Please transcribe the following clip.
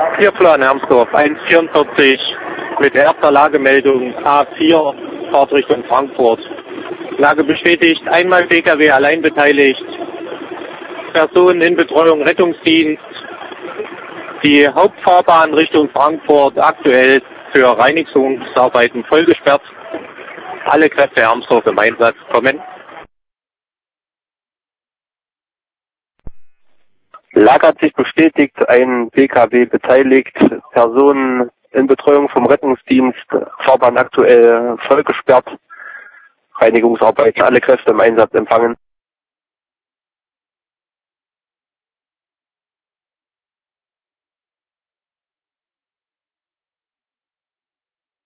Vierplan Hermsdorf 144 mit erster Lagemeldung A4, Fahrtrichtung Frankfurt. Lage bestätigt, einmal PKW allein beteiligt, Personen in Betreuung Rettungsdienst. Die Hauptfahrbahn Richtung Frankfurt aktuell für Reinigungsarbeiten voll gesperrt. Alle Kräfte Hermsdorf im Einsatz kommen. Lage hat sich bestätigt, ein PKW beteiligt, Personen in Betreuung vom Rettungsdienst, Fahrbahn aktuell voll gesperrt, Reinigungsarbeiten, alle Kräfte im Einsatz empfangen.